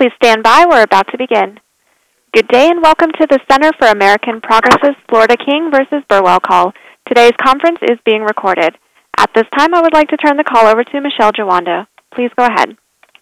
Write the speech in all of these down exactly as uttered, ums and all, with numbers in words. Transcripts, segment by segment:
Please stand by. We're about to begin. Good day and welcome to the Center for American Progress's Florida King versus Burwell call. Today's conference is being recorded. At this time, I would like to turn the call over to Michelle Jawanda. Please go ahead.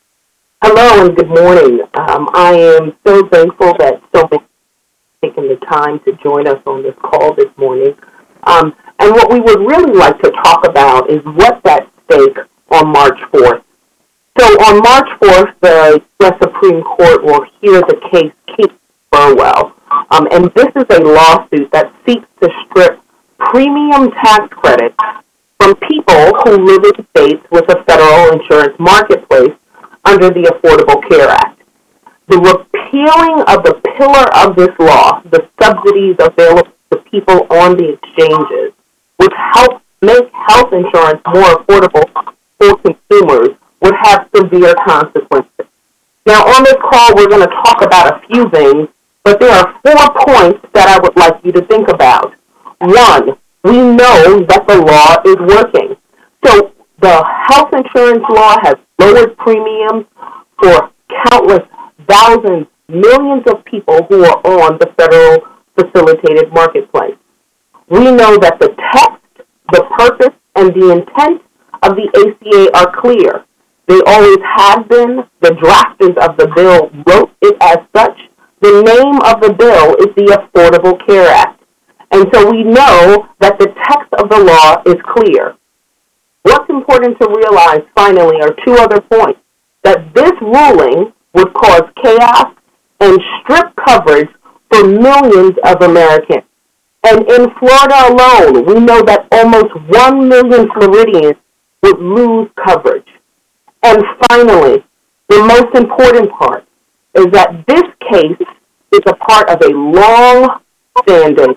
Hello and good morning. Um, I am so thankful that so many have taken the time to join us on this call this morning. Um, and what we would really like to talk about is what's at stake on March fourth. So on March fourth, the U S Supreme Court will hear the case King Burwell. Um, and this is a lawsuit that seeks to strip premium tax credits from people who live in states with a federal insurance marketplace under the Affordable Care Act. The repealing of the pillar of this law, the subsidies available to people on the exchanges, which help make health insurance more affordable for consumers, would have severe consequences. Now, on this call, we're going to talk about a few things, but there are four points that I would like you to think about. One, we know that the law is working. So the health insurance law has lowered premiums for countless thousands, millions of people who are on the federal facilitated marketplace. We know that the text, the purpose, and the intent of the A C A are clear. They always have been. The drafters of the bill wrote it as such. The name of the bill is the Affordable Care Act. And so we know that the text of the law is clear. What's important to realize, finally, are two other points. That this ruling would cause chaos and strip coverage for millions of Americans. And in Florida alone, we know that almost one million Floridians would lose coverage. And finally, the most important part is that this case is a part of a long-standing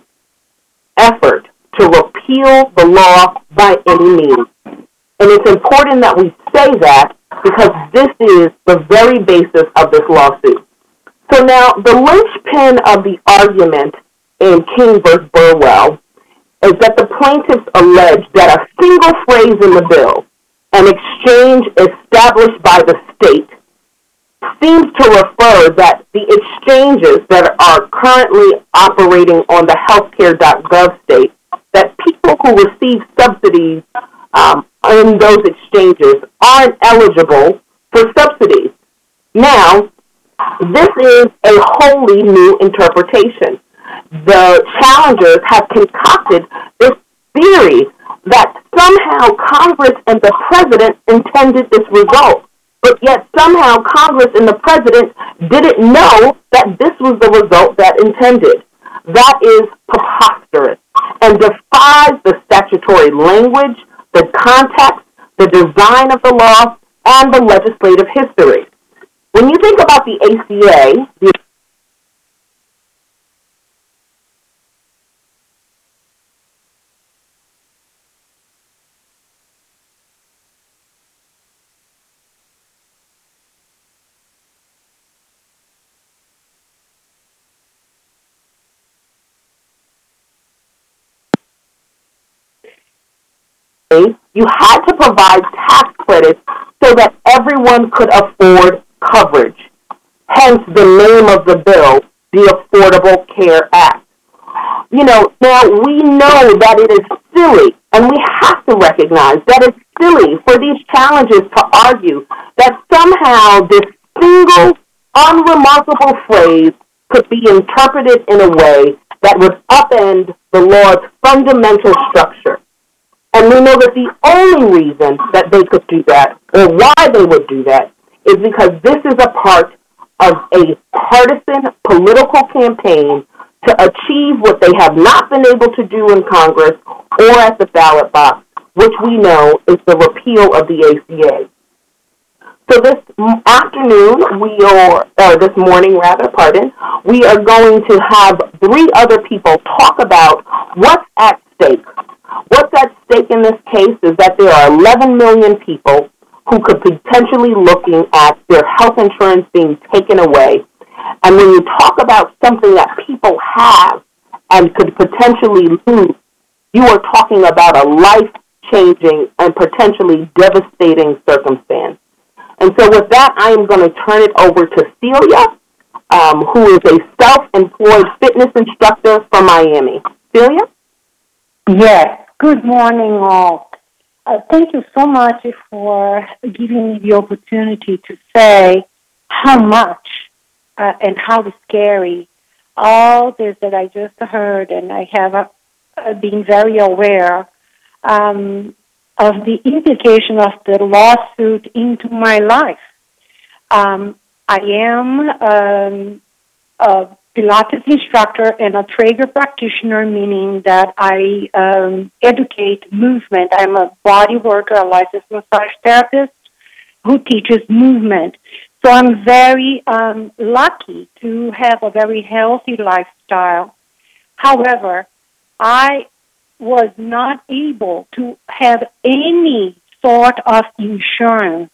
effort to repeal the law by any means. And it's important that we say that because this is the very basis of this lawsuit. So now, the linchpin of the argument in King versus Burwell is that the plaintiffs allege that a single phrase in the bill, an exchange established by the state, seems to refer that the exchanges that are currently operating on the healthcare dot gov state, that people who receive subsidies um, in those exchanges aren't eligible for subsidies. Now, this is a wholly new interpretation. The challengers have concocted this theory that somehow Congress and the President intended this result, but yet somehow Congress and the President didn't know that this was the result that intended. That is preposterous and defies the statutory language, the context, the design of the law, and the legislative history. When you think about the A C A, the you had to provide tax credits so that everyone could afford coverage. Hence the name of the bill, the Affordable Care Act. You know, now we know that it is silly, and we have to recognize that it's silly for these challengers to argue that somehow this single, unremarkable phrase could be interpreted in a way that would upend the law's fundamental structure. And we know that the only reason that they could do that, or why they would do that, is because this is a part of a partisan political campaign to achieve what they have not been able to do in Congress or at the ballot box, which we know is the repeal of the A C A. So this afternoon, we are, or this morning rather, pardon, we are going to have three other people talk about what's at stake. What's at stake in this case is that there are eleven million people who could potentially looking at their health insurance being taken away. And when you talk about something that people have and could potentially lose, you are talking about a life-changing and potentially devastating circumstance. And so with that, I am going to turn it over to Celia, um, who is a self-employed fitness instructor from Miami. Celia? Yes. Good morning, all. Uh, thank you so much for giving me the opportunity to say how much uh, and how scary all this that I just heard, and I have uh, been very aware um, of the implication of the lawsuit into my life. Um, I am um, a Pilates instructor and a Traeger practitioner, meaning that I um, educate movement. I'm a body worker, a licensed massage therapist who teaches movement. So I'm very um, lucky to have a very healthy lifestyle. However, I was not able to have any sort of insurance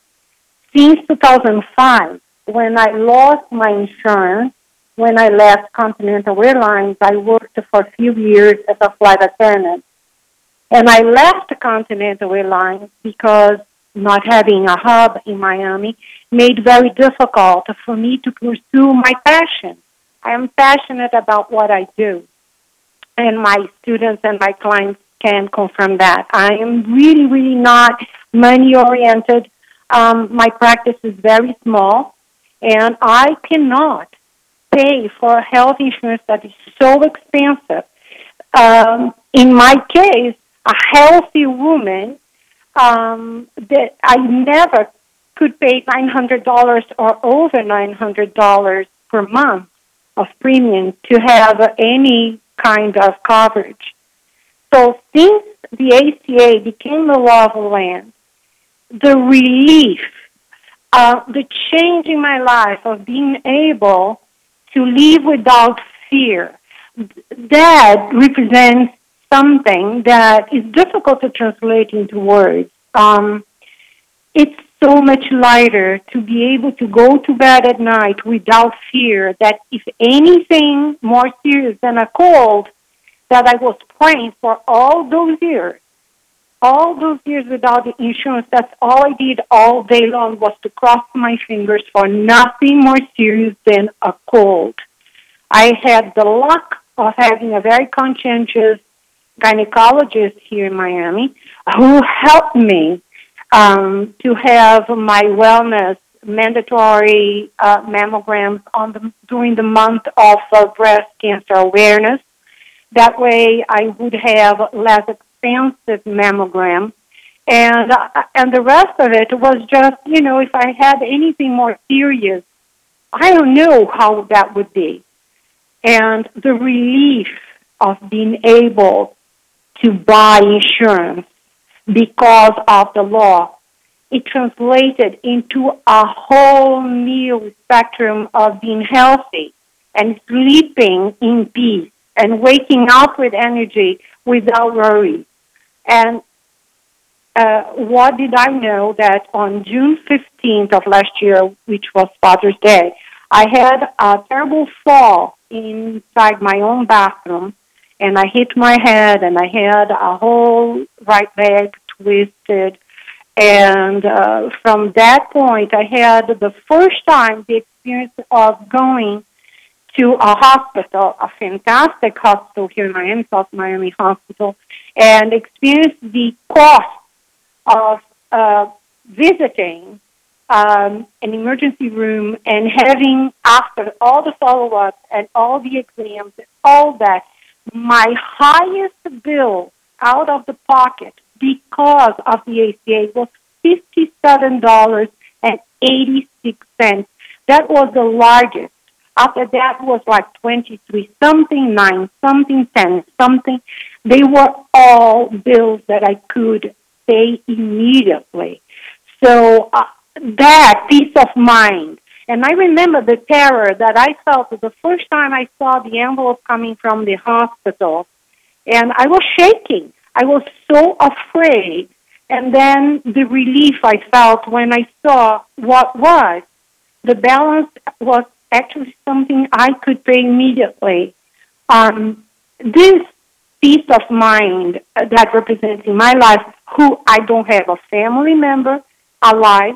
since two thousand five, when I lost my insurance. When I left Continental Airlines, I worked for a few years as a flight attendant. And I left Continental Airlines because not having a hub in Miami made it very difficult for me to pursue my passion. I am passionate about what I do. And my students and my clients can confirm that. I am really, really not money-oriented. Um, my practice is very small, and I cannot pay for health insurance that is so expensive. Um, in my case, a healthy woman, um, that I never could pay nine hundred dollars or over nine hundred dollars per month of premium to have any kind of coverage. So since the A C A became the law of the land, the relief, uh, the change in my life of being able to live without fear, that represents something that is difficult to translate into words. Um, it's so much lighter to be able to go to bed at night without fear that if anything more serious than a cold that I was praying for all those years, all those years without the insurance, that's all I did all day long was to cross my fingers for nothing more serious than a cold. I had the luck of having a very conscientious gynecologist here in Miami who helped me um, to have my wellness mandatory uh, mammograms on the, during the month of uh, breast cancer awareness. That way I would have less expensive mammogram. And, uh, and the rest of it was just, you know, if I had anything more serious, I don't know how that would be. And the relief of being able to buy insurance because of the law, it translated into a whole new spectrum of being healthy and sleeping in peace and waking up with energy without worry. And uh, what did I know that on June fifteenth of last year, which was Father's Day, I had a terrible fall inside my own bathroom, and I hit my head, and I had a whole right leg twisted. And uh, from that point, I had the first time the experience of going to a hospital, a fantastic hospital here in Miami, South Miami Hospital, and experienced the cost of uh, visiting um, an emergency room and having, after all the follow-ups and all the exams and all that, my highest bill out of the pocket because of the A C A was fifty-seven dollars and eighty-six cents. That was the largest. After that was like twenty-three something, nine something, ten something. They were all bills that I could pay immediately. So uh, that peace of mind. And I remember the terror that I felt the first time I saw the envelope coming from the hospital. And I was shaking. I was so afraid. And then the relief I felt when I saw what was. The balance was actually something I could pay immediately. Um, this peace of mind that represents in my life who I don't have a family member alive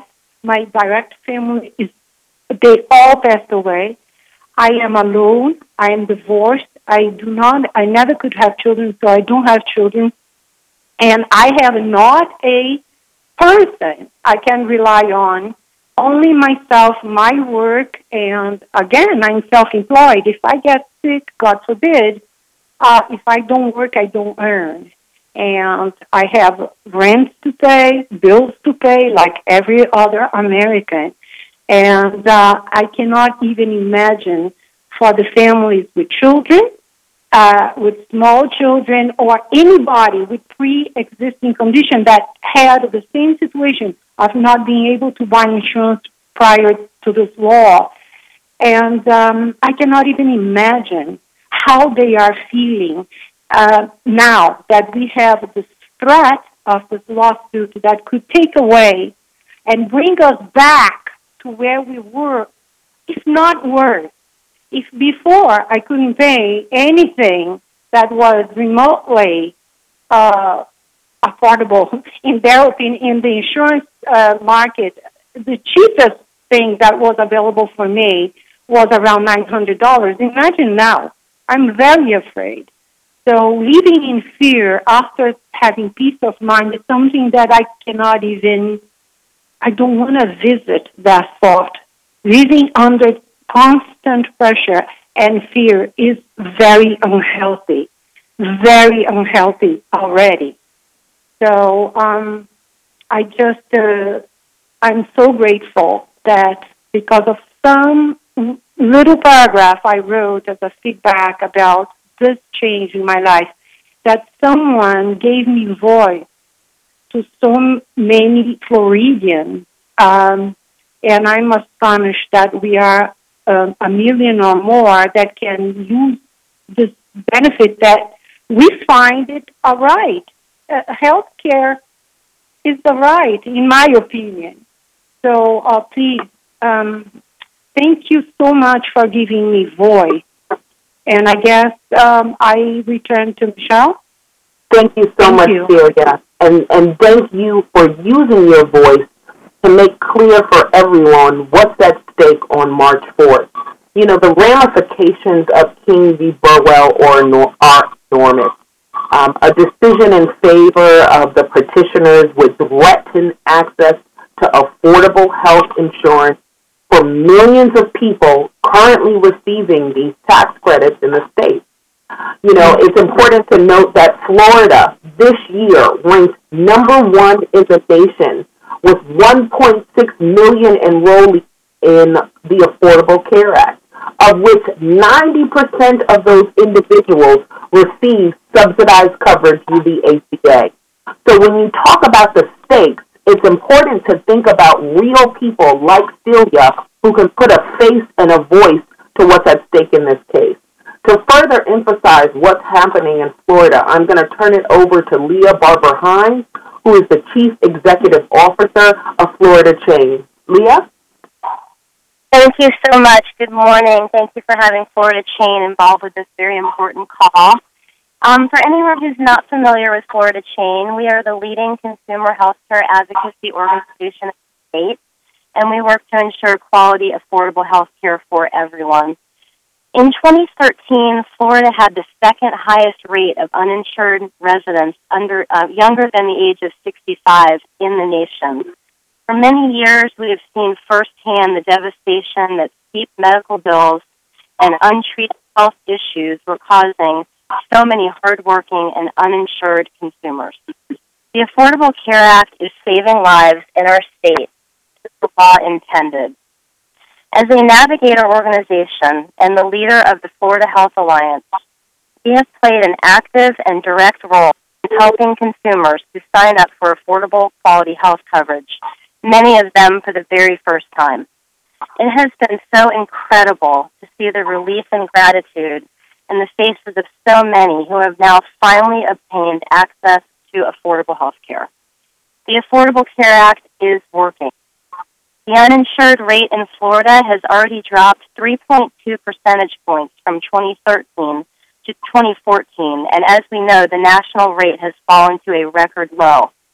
My direct family is, they all passed away. I am alone. I am divorced. I do not, I never could have children, so I don't have children. And I have not a person I can rely on, only myself, my work, and again, I'm self-employed. If I get sick, God forbid, uh, if I don't work, I don't earn. And I have rent to pay, bills to pay, like every other American. And uh, I cannot even imagine for the families with children, uh, with small children, or anybody with pre-existing condition that had the same situation of not being able to buy insurance prior to this law. And um, I cannot even imagine how they are feeling uh, now that we have this threat of this lawsuit that could take away and bring us back to where we were, if not worse. If before I couldn't pay anything that was remotely uh, affordable, in their opinion, in the insurance uh, market, the cheapest thing that was available for me was around nine hundred dollars. Imagine now. I'm very afraid. So living in fear after having peace of mind is something that I cannot even, I don't want to visit that thought. Living under constant pressure and fear is very unhealthy, very unhealthy already. So um, I just, uh, I'm so grateful that because of some little paragraph I wrote as a feedback about this change in my life, that someone gave me voice to so many Floridians. Um, and I'm astonished that we are um, a million or more that can use this benefit that we find it a right. Uh, healthcare is the right, in my opinion. So uh, please, um, thank you so much for giving me voice. And I guess um, I return to Michelle. Thank you so Thank much, you. Celia. And, and thank you for using your voice to make clear for everyone what's at stake on March fourth. You know, the ramifications of King v. Burwell or are enormous. Um, a decision in favor of the petitioners would threaten access to affordable health insurance for millions of people currently receiving these tax credits in the state. You know, it's important to note that Florida this year ranked number one in the nation with one point six million enrollees in the Affordable Care Act, of which ninety percent of those individuals receive subsidized coverage through the A C A. So when you talk about the stakes, it's important to think about real people like Celia who can put a face and a voice to what's at stake in this case. To further emphasize what's happening in Florida, I'm going to turn it over to Leah Barber-Hines, who is the Chief Executive Officer of Florida Change. Leah? Thank you so much. Good morning. Thank you for having Florida Chain involved with this very important call. Um, for anyone who's not familiar with Florida Chain, we are the leading consumer healthcare advocacy organization in the state, and we work to ensure quality, affordable healthcare for everyone. In twenty thirteen, Florida had the second highest rate of uninsured residents under uh, younger than the age of sixty-five in the nation. For many years, we have seen firsthand the devastation that steep medical bills and untreated health issues were causing so many hardworking and uninsured consumers. The Affordable Care Act is saving lives in our state, as the law intended. As a navigator organization and the leader of the Florida Health Alliance, we have played an active and direct role in helping consumers to sign up for affordable quality health coverage, many of them for the very first time. It has been so incredible to see the relief and gratitude in the faces of so many who have now finally obtained access to affordable health care. The Affordable Care Act is working. The uninsured rate in Florida has already dropped three point two percentage points from twenty thirteen to twenty fourteen, and as we know, the national rate has fallen to a record low.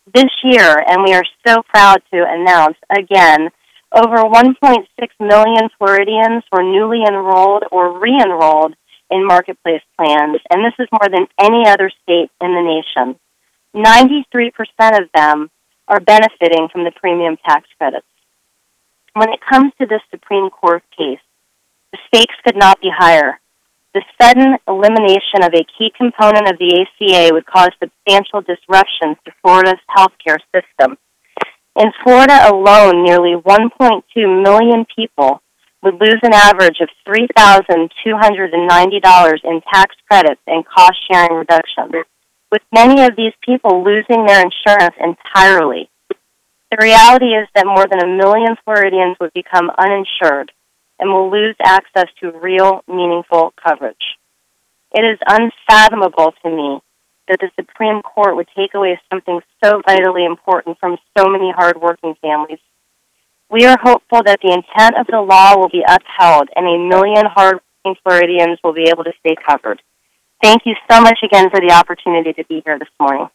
This year, and we are so proud to announce again, over one point six million Floridians were newly enrolled or re-enrolled in Marketplace plans, and this is more than any other state in the nation. ninety-three percent of them are benefiting from the premium tax credits. When it comes to this Supreme Court case, the stakes could not be higher. The sudden elimination of a key component of the A C A would cause substantial disruptions to Florida's healthcare system. In Florida alone, nearly one point two million people would lose an average of three thousand two hundred ninety dollars in tax credits and cost-sharing reductions, with many of these people losing their insurance entirely. The reality is that more than a million Floridians would become uninsured and will lose access to real, meaningful coverage. It is unfathomable to me that the Supreme Court would take away something so vitally important from so many hardworking families. We are hopeful that the intent of the law will be upheld and a million hardworking Floridians will be able to stay covered. Thank you so much again for the opportunity to be here this morning.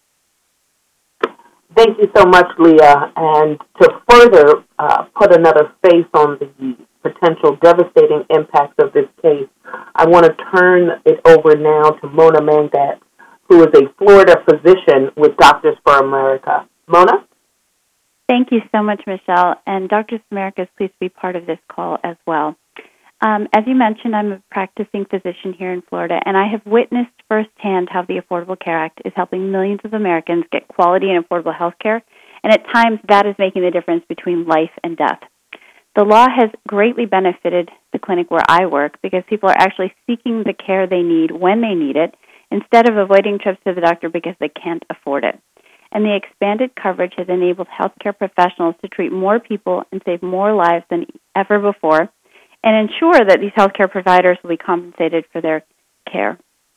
Thank you so much, Leah. And to further uh, put another face on the potential devastating impacts of this case, I want to turn it over now to Mona Mangat, who is a Florida physician with Doctors for America. Mona? Thank you so much, Michelle. And Doctors for America is pleased to be part of this call as well. Um, as you mentioned, I'm a practicing physician here in Florida, and I have witnessed firsthand how the Affordable Care Act is helping millions of Americans get quality and affordable health care, and at times that is making the difference between life and death. The law has greatly benefited the clinic where I work because people are actually seeking the care they need when they need it instead of avoiding trips to the doctor because they can't afford it. And the expanded coverage has enabled healthcare professionals to treat more people and save more lives than ever before, and ensure that these healthcare providers will be compensated for their care.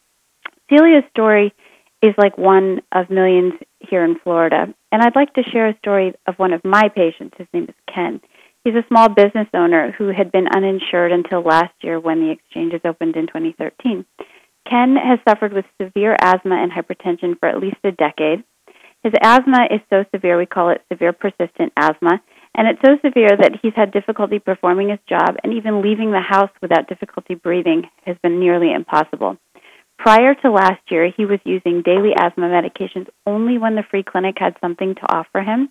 Celia's story is like one of millions here in Florida, and I'd like to share a story of one of my patients. His name is Ken. He's a small business owner who had been uninsured until last year when the exchanges opened in twenty thirteen. Ken has suffered with severe asthma and hypertension for at least a decade. His asthma is so severe we call it severe persistent asthma, and it's so severe that he's had difficulty performing his job, and even leaving the house without difficulty breathing has been nearly impossible. Prior to last year, he was using daily asthma medications only when the free clinic had something to offer him,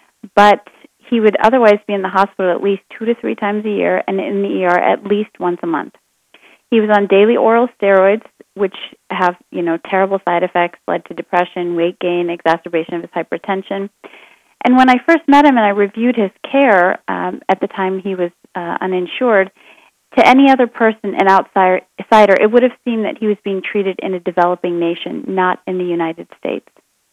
but he would otherwise be in the hospital at least two to three times a year and in the E R at least once a month. He was on daily oral steroids, which have, you know, terrible side effects, led to depression, weight gain, exacerbation of his hypertension. And when I first met him and I reviewed his care um, at the time he was uh, uninsured, to any other person, an outsider, it would have seemed that he was being treated in a developing nation, not in the United States.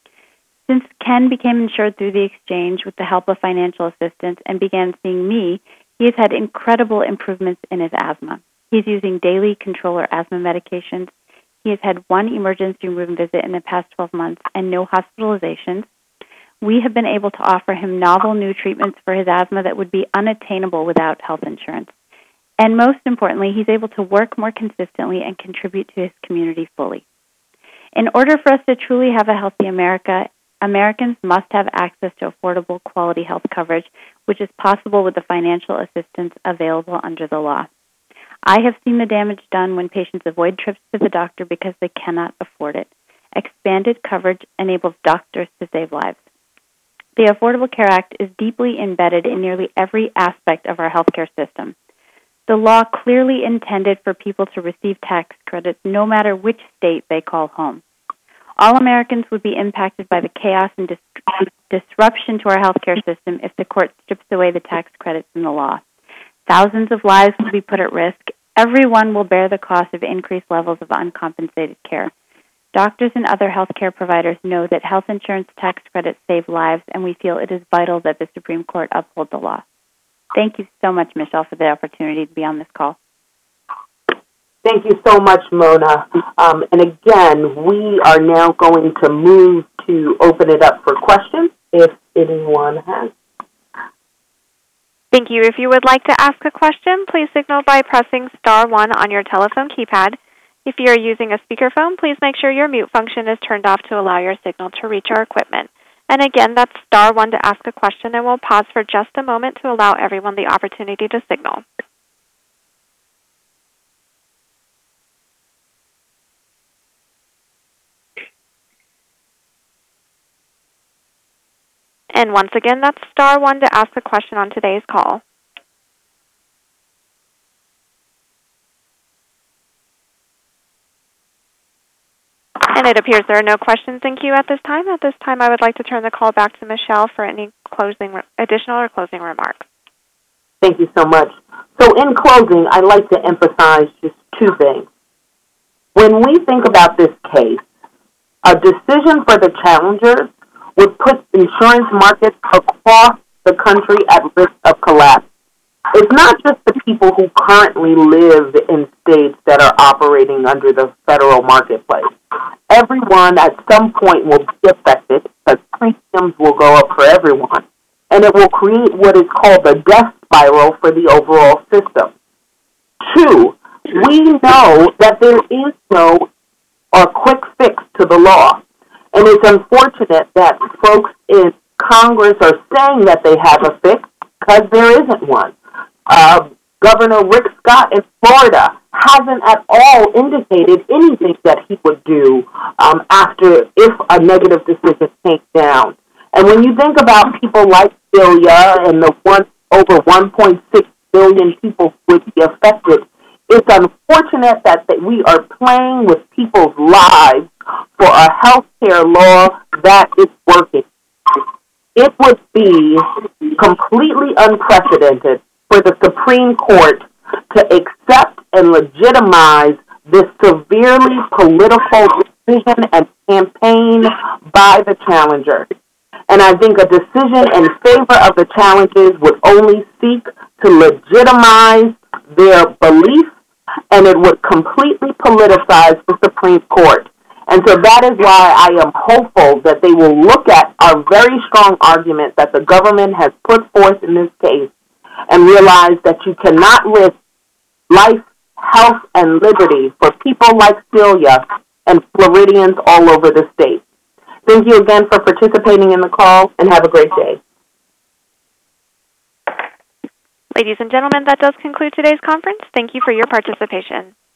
Since Ken became insured through the exchange with the help of financial assistance and began seeing me, he has had incredible improvements in his asthma. He's using daily controller asthma medications. He has had one emergency room visit in the past twelve months and no hospitalizations. We have been able to offer him novel new treatments for his asthma that would be unattainable without health insurance. And most importantly, he's able to work more consistently and contribute to his community fully. In order for us to truly have a healthy America, Americans must have access to affordable, quality health coverage, which is possible with the financial assistance available under the law. I have seen the damage done when patients avoid trips to the doctor because they cannot afford it. Expanded coverage enables doctors to save lives. The Affordable Care Act is deeply embedded in nearly every aspect of our healthcare system. The law clearly intended for people to receive tax credits no matter which state they call home. All Americans would be impacted by the chaos and dis- disruption to our healthcare system if the court strips away the tax credits in the law. Thousands of lives will be put at risk. Everyone will bear the cost of increased levels of uncompensated care. Doctors and other healthcare providers know that health insurance tax credits save lives, and we feel it is vital that the Supreme Court uphold the law. Thank you so much, Michelle, for the opportunity to be on this call. Thank you so much, Mona. Um, and again, we are now going to move to open it up for questions, if anyone has. Thank you. If you would like to ask a question, please signal by pressing star one on your telephone keypad. If you are using a speakerphone, please make sure your mute function is turned off to allow your signal to reach our equipment. And again, that's star one to ask a question, and we'll pause for just a moment to allow everyone the opportunity to signal. And once again, that's star one to ask a question on today's call. And it appears there are no questions in queue at this time. At this time, I would like to turn the call back to Michelle for any closing, additional or closing remarks. Thank you so much. So in closing, I'd like to emphasize just two things. When we think about this case, a decision for the challengers would put insurance markets across the country at risk of collapse. It's not just the people who currently live in states that are operating under the federal marketplace. Everyone at some point will be affected because premiums will go up for everyone, and it will create what is called the death spiral for the overall system. Two, we know that there is no or quick fix to the law, and it's unfortunate that folks in Congress are saying that they have a fix because there isn't one. Uh, Governor Rick Scott in Florida hasn't at all indicated anything that he would do um, after if a negative decision came down. And when you think about people like Celia and the one over one point six billion people who would be affected, it's unfortunate that, that we are playing with people's lives for a health care law that is working. It would be completely unprecedented for the Supreme Court to accept and legitimize this severely political decision and campaign by the challengers. And I think a decision in favor of the challengers would only seek to legitimize their beliefs, and it would completely politicize the Supreme Court. And so that is why I am hopeful that they will look at our very strong argument that the government has put forth in this case and realize that you cannot risk life, health, and liberty for people like Celia and Floridians all over the state. Thank you again for participating in the call, and have a great day. Ladies and gentlemen, that does conclude today's conference. Thank you for your participation.